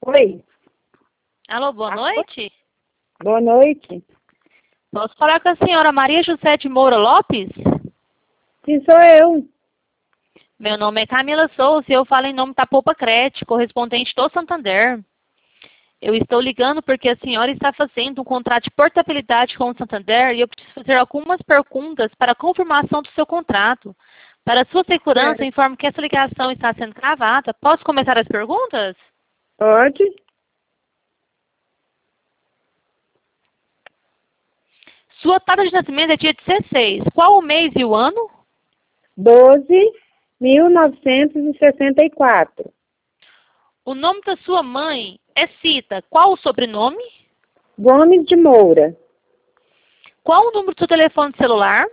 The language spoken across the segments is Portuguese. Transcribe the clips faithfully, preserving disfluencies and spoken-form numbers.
Oi, Alô, boa noite. boa noite. Posso falar com a senhora Maria José de Moura Lopes? Sim, sou eu. Meu nome é Camila Souza e eu falo em nome da Poupa Crédito, correspondente do Santander. Eu estou ligando porque a senhora está fazendo um contrato de portabilidade com o Santander e eu preciso fazer algumas perguntas para a confirmação do seu contrato. Para sua segurança, Certo. informo que essa ligação está sendo gravada. Posso começar as perguntas? Pode? Sua data de nascimento é dia dezesseis. Qual o mês e o ano? doze, mil novecentos e sessenta e quatro. O nome da sua mãe é Cita. Qual o sobrenome? Gomes de Moura. Qual o número do seu telefone celular?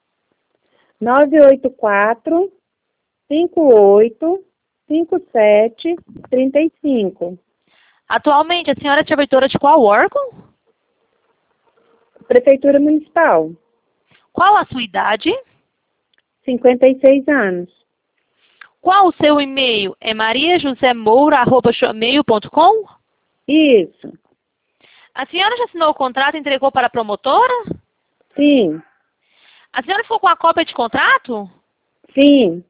nove oito quatro, cinco oito, cinco sete, três cinco. Atualmente, a senhora é servidora de qual órgão? Prefeitura Municipal. Qual a sua idade? cinquenta e seis anos. Qual o seu e-mail? É mariajosemoura arroba gmail ponto com? Isso. A senhora já assinou o contrato e entregou para a promotora? Sim. A senhora ficou com a cópia de contrato? Sim.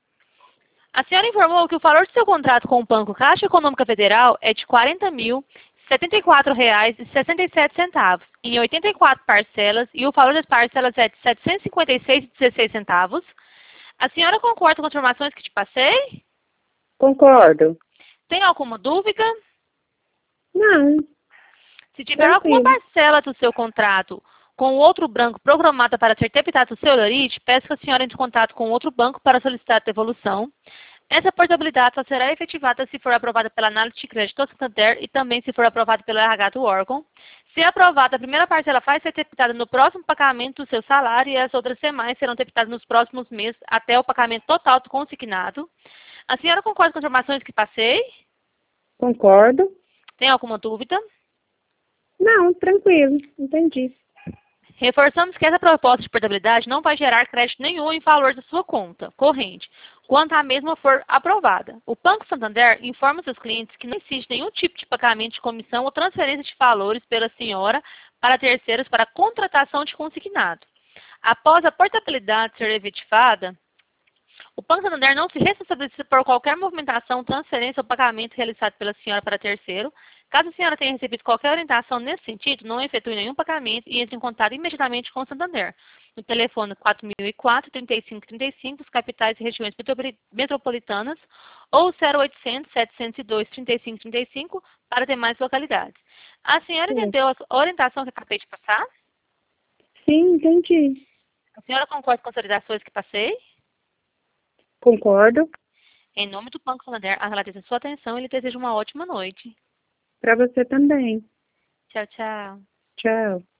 A senhora informou que o valor do seu contrato com o Banco Caixa Econômica Federal é de quarenta mil, setenta e quatro reais e sessenta e sete centavos, em oitenta e quatro parcelas, e o valor das parcelas é de setecentos e cinquenta e seis reais e dezesseis centavos. A senhora concorda com as informações que te passei? Concordo. Tem alguma dúvida? Não. Se tiver alguma Tranquilo. parcela do seu contrato com outro banco programada para ser debitada do seu honorite, peço que a senhora entre em contato com outro banco para solicitar a devolução. Essa portabilidade só será efetivada se for aprovada pela análise de crédito do Santander e também se for aprovada pelo R H do órgão. Se aprovada, a primeira parcela vai ser debitada no próximo pagamento do seu salário e as outras demais serão debitadas nos próximos meses até o pagamento total do consignado. A senhora concorda com as informações que passei? Concordo. Tem alguma dúvida? Não, tranquilo. Entendi. Reforçamos que essa proposta de portabilidade não vai gerar crédito nenhum em valor da sua conta corrente, quando a mesma for aprovada. O Banco Santander informa seus clientes que não existe nenhum tipo de pagamento de comissão ou transferência de valores pela senhora para terceiros para contratação de consignado. Após a portabilidade ser efetivada, o Banco Santander não se responsabiliza por qualquer movimentação, transferência ou pagamento realizado pela senhora para terceiro. Caso a senhora tenha recebido qualquer orientação nesse sentido, não efetue nenhum pagamento e entre em contato imediatamente com o Santander. No telefone quatro mil e quatro, trinta e cinco trinta e cinco, das capitais e regiões metropolitanas, ou zero oitocentos, setecentos e dois, trinta e cinco trinta e cinco para demais localidades. A senhora Sim. entendeu a orientação que acabei de passar? Sim, entendi. A senhora concorda com as orientações que passei? Concordo. Em nome do Banco Santander, agradeço a sua atenção e lhe desejo uma ótima noite. Para você também. Tchau, tchau. Tchau.